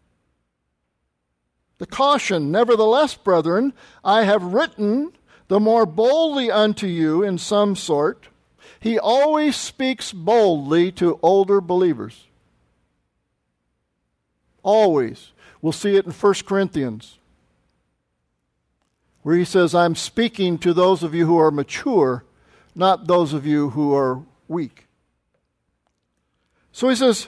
The caution, nevertheless, brethren, I have written the more boldly unto you in some sort. He always speaks boldly to older believers. Always. We'll see it in 1 Corinthians. where he says, I'm speaking to those of you who are mature, not those of you who are weak. So he says,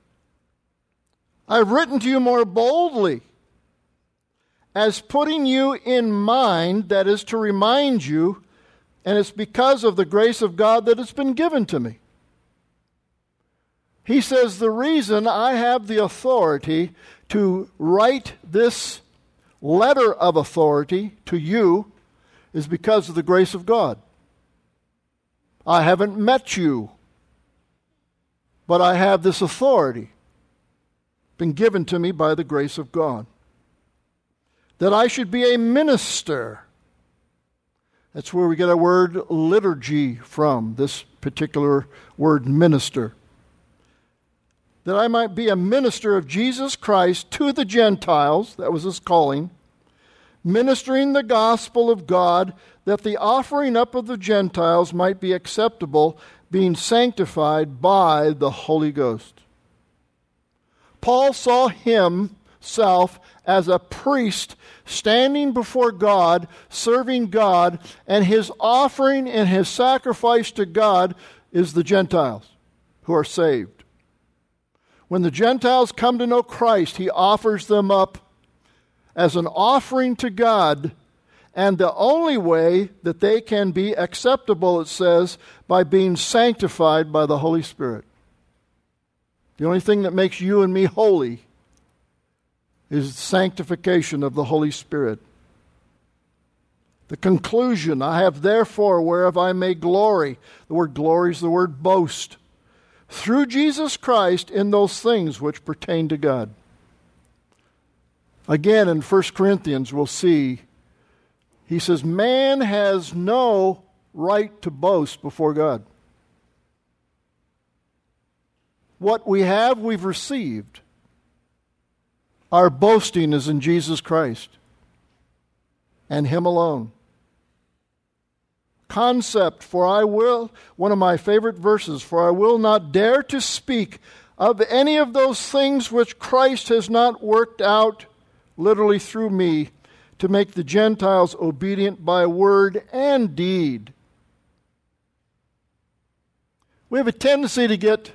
I've written to you more boldly, as putting you in mind, that is to remind you, and it's because of the grace of God that it's been given to me. He says, the reason I have the authority to write this letter of authority to you is because of the grace of God. I haven't met you, but I have this authority been given to me by the grace of God. That I should be a minister. That's where we get our word liturgy from, this particular word minister. That I might be a minister of Jesus Christ to the Gentiles, that was his calling, ministering the gospel of God, that the offering up of the Gentiles might be acceptable, being sanctified by the Holy Ghost. Paul saw himself as a priest standing before God, serving God, and his offering and his sacrifice to God is the Gentiles who are saved. When the Gentiles come to know Christ, he offers them up as an offering to God, and the only way that they can be acceptable, it says, by being sanctified by the Holy Spirit. The only thing that makes you and me holy is sanctification of the Holy Spirit. The conclusion, I have therefore whereof I may glory. The word glory is the word boast. Through Jesus Christ in those things which pertain to God. Again, in 1 Corinthians, we'll see, he says, man has no right to boast before God. What we have, we've received. Our boasting is in Jesus Christ and him alone. Concept, for I will, one of my favorite verses, for I will not dare to speak of any of those things which Christ has not worked out, literally through me, to make the Gentiles obedient by word and deed. We have a tendency to get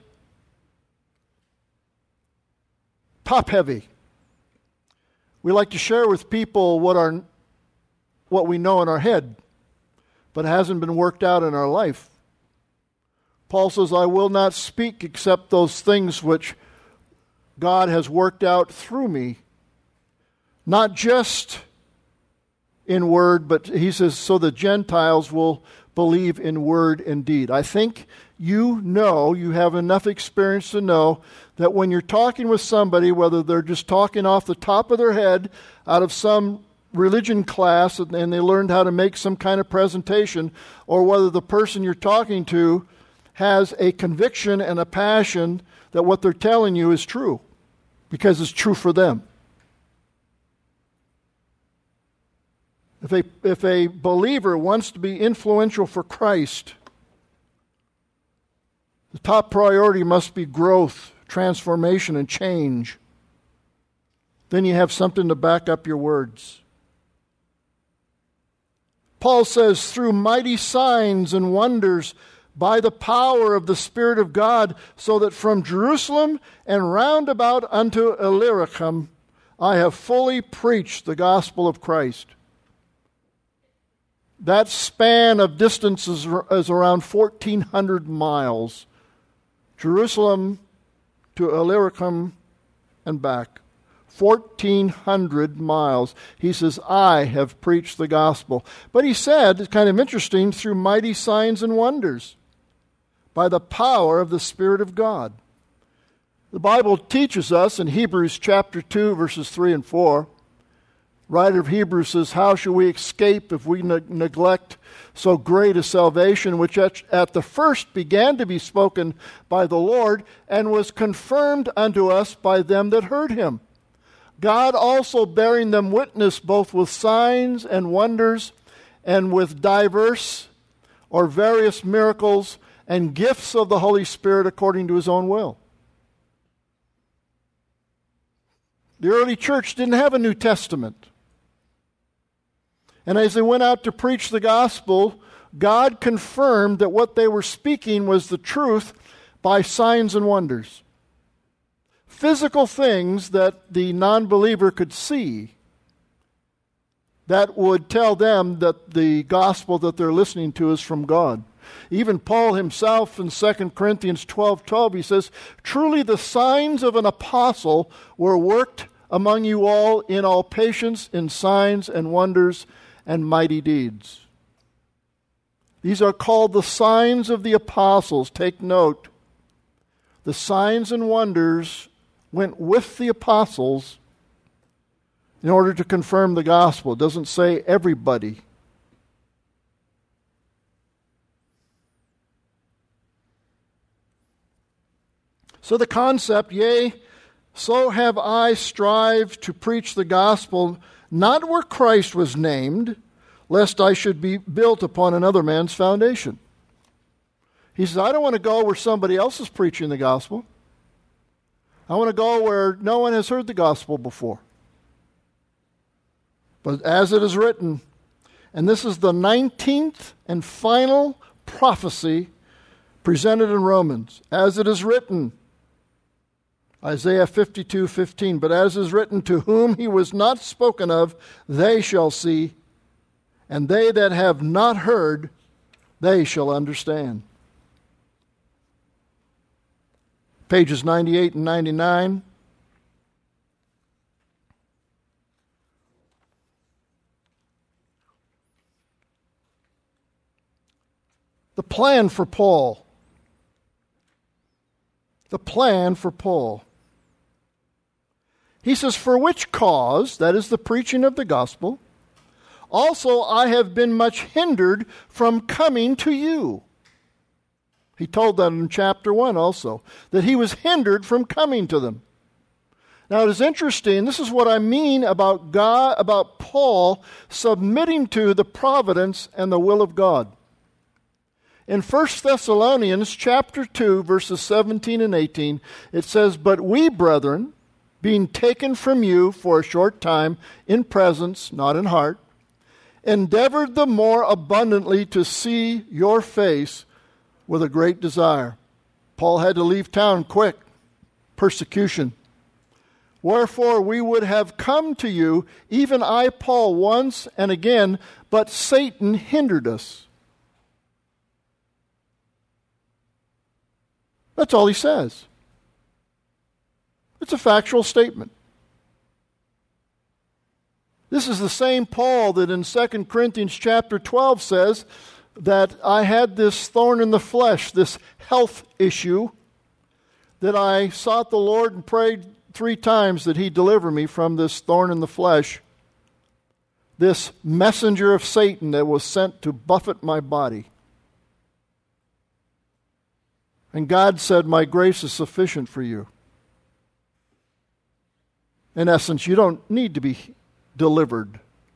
top-heavy. We like to share with people what we know in our head, but it hasn't been worked out in our life. Paul says, I will not speak except those things which God has worked out through me. Not just in word, but he says, so the Gentiles will believe in word and deed. I think you have enough experience to know that when you're talking with somebody, whether they're just talking off the top of their head out of some religion class and they learned how to make some kind of presentation, or whether the person you're talking to has a conviction and a passion that what they're telling you is true because it's true for them. If a believer wants to be influential for Christ, the top priority must be growth, transformation, and change. Then you have something to back up your words. Paul says, through mighty signs and wonders, by the power of the Spirit of God, so that from Jerusalem and round about unto Illyricum, I have fully preached the gospel of Christ. That span of distance is around 1,400 miles. Jerusalem to Illyricum and back. 1,400 miles. He says, I have preached the gospel. But he said, it's kind of interesting, through mighty signs and wonders, by the power of the Spirit of God. The Bible teaches us in Hebrews chapter 2, verses 3 and 4, writer of Hebrews says, how shall we escape if we neglect so great a salvation, which at the first began to be spoken by the Lord, and was confirmed unto us by them that heard him? God also bearing them witness both with signs and wonders, and with diverse or various miracles and gifts of the Holy Spirit according to his own will. The early church didn't have a New Testament. And as they went out to preach the gospel, God confirmed that what they were speaking was the truth by signs and wonders. Physical things that the non-believer could see that would tell them that the gospel that they're listening to is from God. Even Paul himself in 2 Corinthians 12:12, he says, "Truly the signs of an apostle were worked among you all in all patience, in signs and wonders and mighty deeds." These are called the signs of the apostles. Take note. The signs and wonders went with the apostles in order to confirm the gospel. It doesn't say everybody. So the concept, yea, so have I strived to preach the gospel, not where Christ was named, lest I should be built upon another man's foundation. He says, I don't want to go where somebody else is preaching the gospel. I want to go where no one has heard the gospel before. But as it is written, and this is the 19th and final prophecy presented in Romans, as it is written, Isaiah 52:15, but as is written, to whom he was not spoken of, they shall see, and they that have not heard, they shall understand. Pages 98 and 99. The plan for Paul. The plan for Paul. He says, for which cause, that is the preaching of the gospel, also I have been much hindered from coming to you. He told that in chapter 1 also, that he was hindered from coming to them. Now it is interesting, this is what I mean about God, about Paul submitting to the providence and the will of God. In 1 Thessalonians chapter 2, verses 17 and 18, it says, but we, brethren, being taken from you for a short time, in presence, not in heart, endeavored the more abundantly to see your face with a great desire. Paul had to leave town quick. Persecution. Wherefore we would have come to you, even I, Paul, once and again, but Satan hindered us. That's all he says. It's a factual statement. This is the same Paul that in 2 Corinthians chapter 12 says that I had this thorn in the flesh, this health issue, that I sought the Lord and prayed 3 times that he deliver me from this thorn in the flesh, this messenger of Satan that was sent to buffet my body. And God said, my grace is sufficient for you. In essence, you don't need to be delivered.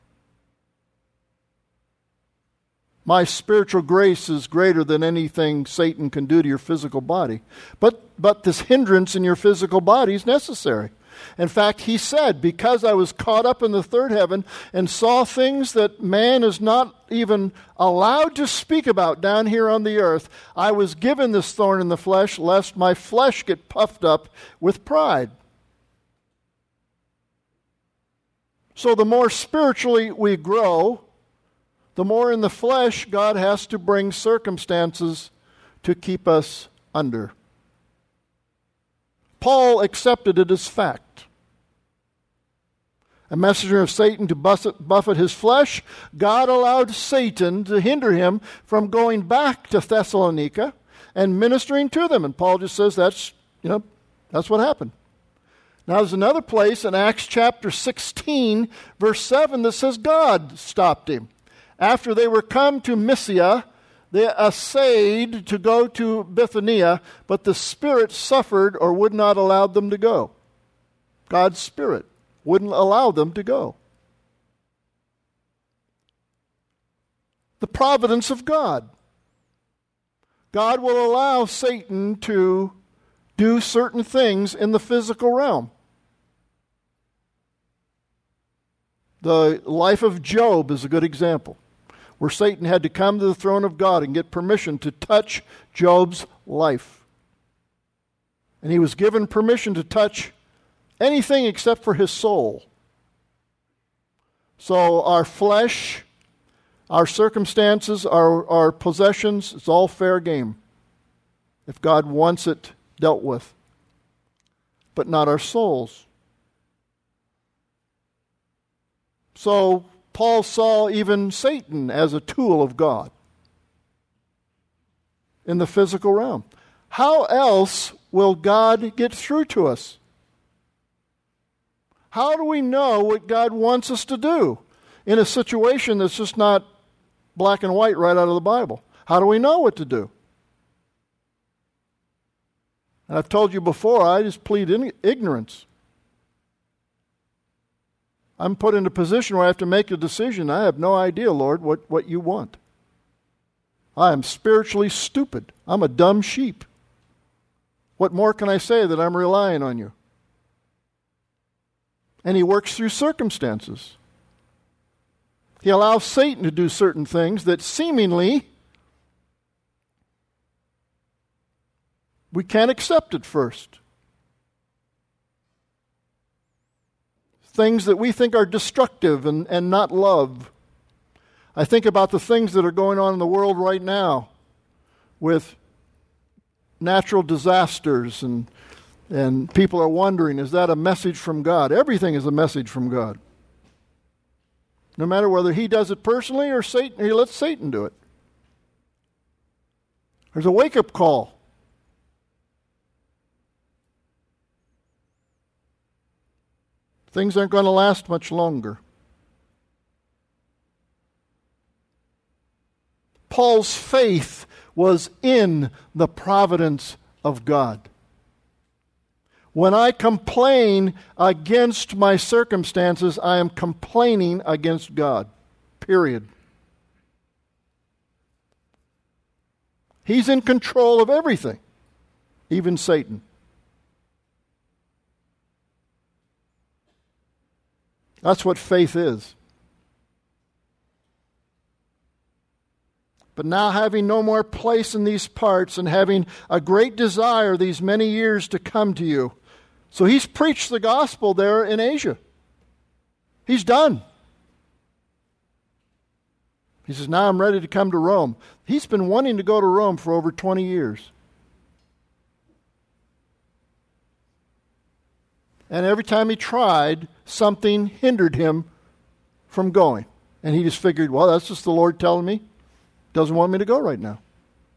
My spiritual grace is greater than anything Satan can do to your physical body. But this hindrance in your physical body is necessary. In fact, he said, because I was caught up in the third heaven and saw things that man is not even allowed to speak about down here on the earth, I was given this thorn in the flesh, lest my flesh get puffed up with pride. So the more spiritually we grow, the more in the flesh God has to bring circumstances to keep us under. Paul accepted it as fact. A messenger of Satan to buffet his flesh, God allowed Satan to hinder him from going back to Thessalonica and ministering to them. And Paul just says that's what happened. Now there's another place in Acts chapter 16, verse 7 that says God stopped him. After they were come to Mysia, they essayed to go to Bithynia, but the Spirit suffered or would not allow them to go. God's Spirit wouldn't allow them to go. The providence of God. God will allow Satan to do certain things in the physical realm. The life of Job is a good example, where Satan had to come to the throne of God and get permission to touch Job's life. And he was given permission to touch anything except for his soul. So our flesh, our circumstances, our possessions, it's all fair game if God wants it dealt with, but not our souls. So Paul saw even Satan as a tool of God in the physical realm. How else will God get through to us? How do we know what God wants us to do in a situation that's just not black and white right out of the Bible? How do we know what to do? And I've told you before, I just plead ignorance. I'm put in a position where I have to make a decision. I have no idea, Lord, what you want. I am spiritually stupid. I'm a dumb sheep. What more can I say that I'm relying on you? And he works through circumstances. He allows Satan to do certain things that seemingly we can't accept at first. Things that we think are destructive and not love. I think about the things that are going on in the world right now with natural disasters and people are wondering, is that a message from God? Everything is a message from God. No matter whether he does it personally or he lets Satan do it. There's a wake-up call. Things aren't going to last much longer. Paul's faith was in the providence of God. When I complain against my circumstances, I am complaining against God. Period. He's in control of everything, even Satan. That's what faith is. But now, having no more place in these parts and having a great desire these many years to come to you. So he's preached the gospel there in Asia. He's done. He says, now I'm ready to come to Rome. He's been wanting to go to Rome for over 20 years. And every time he tried, something hindered him from going. And he just figured, well, that's just the Lord telling me. Doesn't want me to go right now.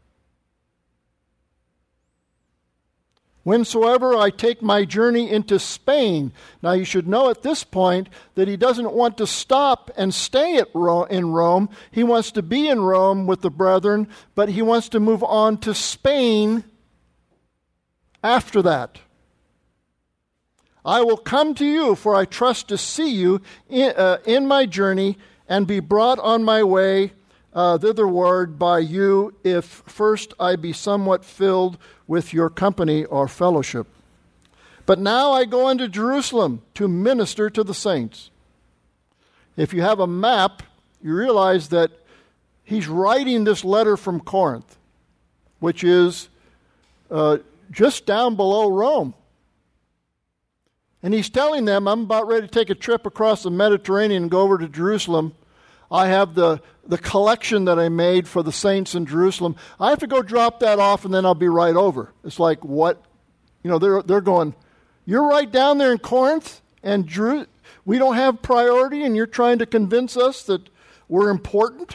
Whensoever I take my journey into Spain. Now you should know at this point that he doesn't want to stop and stay in Rome. He wants to be in Rome with the brethren, but he wants to move on to Spain after that. I will come to you, for I trust to see you in my journey and be brought on my way thitherward by you, if first I be somewhat filled with your company or fellowship. But now I go unto Jerusalem to minister to the saints. If you have a map, you realize that he's writing this letter from Corinth, which is just down below Rome. And he's telling them, I'm about ready to take a trip across the Mediterranean and go over to Jerusalem. I have the collection that I made for the saints in Jerusalem. I have to go drop that off and then I'll be right over. It's like, what? You know, they're going, you're right down there in Corinth and we don't have priority and you're trying to convince us that we're important?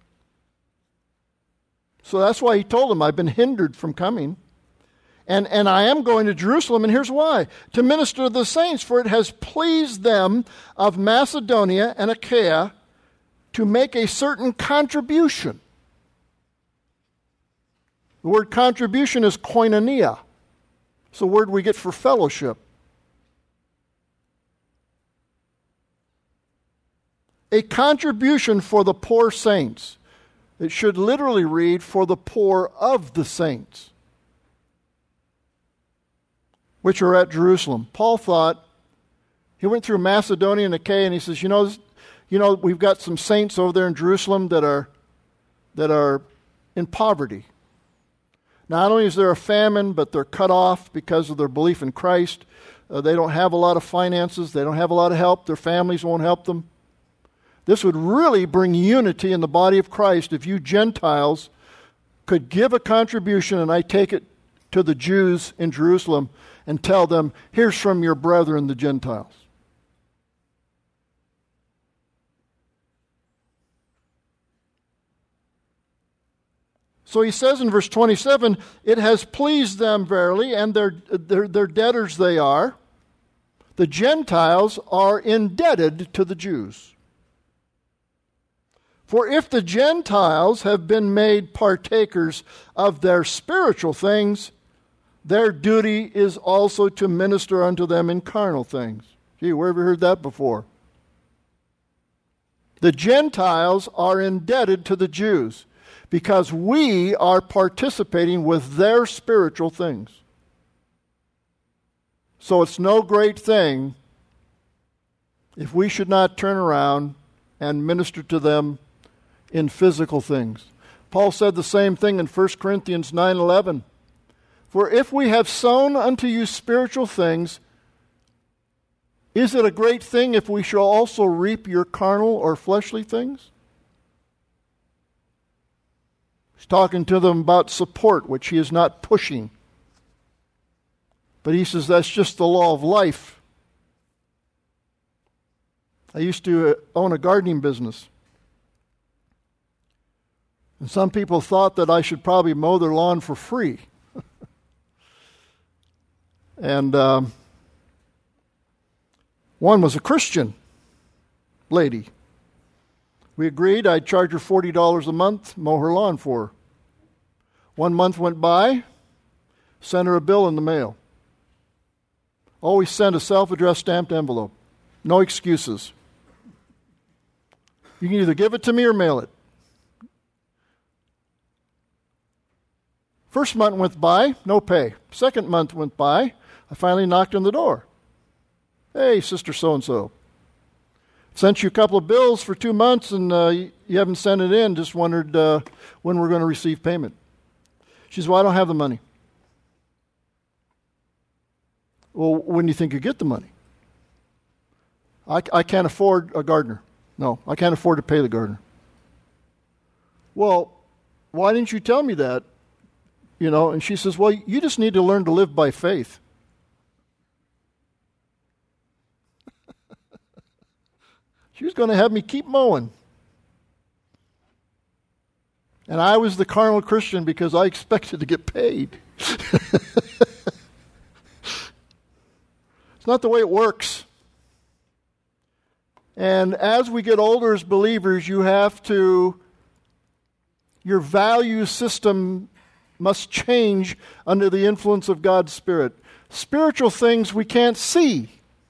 So that's why he told them, I've been hindered from coming. And I am going to Jerusalem, and here's why. To minister to the saints, for it has pleased them of Macedonia and Achaia to make a certain contribution. The word contribution is koinonia. It's the word we get for fellowship. A contribution for the poor saints. It should literally read, for the poor of the saints, which are at Jerusalem. Paul thought, he went through Macedonia and Achaia, and he says, You know, we've got some saints over there in Jerusalem that are in poverty. Not only is there a famine, but they're cut off because of their belief in Christ. They don't have a lot of finances. They don't have a lot of help. Their families won't help them. This would really bring unity in the body of Christ if you Gentiles could give a contribution, and I take it to the Jews in Jerusalem and tell them, here's from your brethren, the Gentiles. So he says in verse 27, it has pleased them verily, and their debtors they are. The Gentiles are indebted to the Jews. For if the Gentiles have been made partakers of their spiritual things, their duty is also to minister unto them in carnal things. Gee, where have you heard that before? The Gentiles are indebted to the Jews because we are participating with their spiritual things. So it's no great thing if we should not turn around and minister to them in physical things. Paul said the same thing in 1 Corinthians 9:11. For if we have sown unto you spiritual things, is it a great thing if we shall also reap your carnal or fleshly things? He's talking to them about support, which he is not pushing. But he says that's just the law of life. I used to own a gardening business. And some people thought that I should probably mow their lawn for free. And one was a Christian lady. We agreed I'd charge her $40 a month, mow her lawn for her. 1 month went by, sent her a bill in the mail. Always send a self-addressed stamped envelope. No excuses. You can either give it to me or mail it. First month went by, no pay. Second month went by, I finally knocked on the door. Hey, Sister So-and-so. Sent you a couple of bills for 2 months and you haven't sent it in. Just wondered when we're going to receive payment. She says, well, I don't have the money. Well, when do you think you get the money? I can't afford a gardener. No, I can't afford to pay the gardener. Well, why didn't you tell me that? You know, and she says, well, you just need to learn to live by faith. She was going to have me keep mowing. And I was the carnal Christian because I expected to get paid. It's not the way it works. And as we get older as believers, your value system must change under the influence of God's Spirit. Spiritual things we can't see.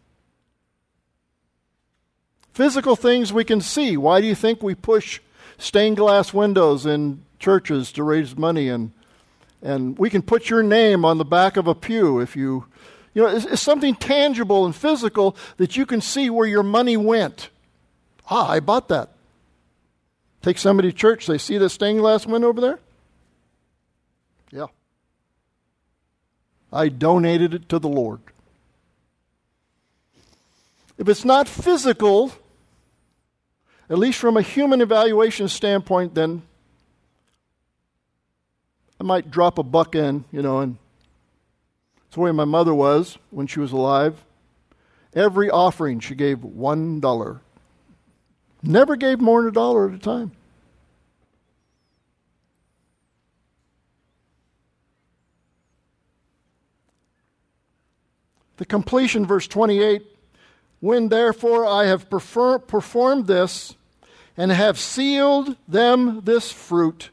Physical things we can see. Why do you think we push stained glass windows in churches to raise money? And we can put your name on the back of a pew if you know, it's something tangible and physical that you can see where your money went. I bought that. Take somebody to church, they see the stained glass window over there? Yeah. I donated it to the Lord. If it's not physical, at least from a human evaluation standpoint, then I might drop a buck in, and it's the way my mother was when she was alive. Every offering she gave $1. Never gave more than $1 at a time. The completion, verse 28, when therefore I have performed this and have sealed them this fruit.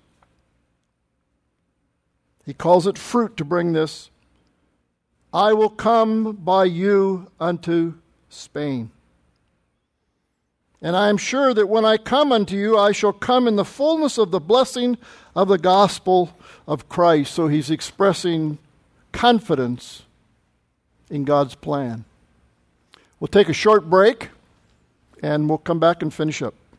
He calls it fruit to bring this. I will come by you unto Spain. And I am sure that when I come unto you, I shall come in the fullness of the blessing of the gospel of Christ. So he's expressing confidence in God's plan. We'll take a short break, and we'll come back and finish up.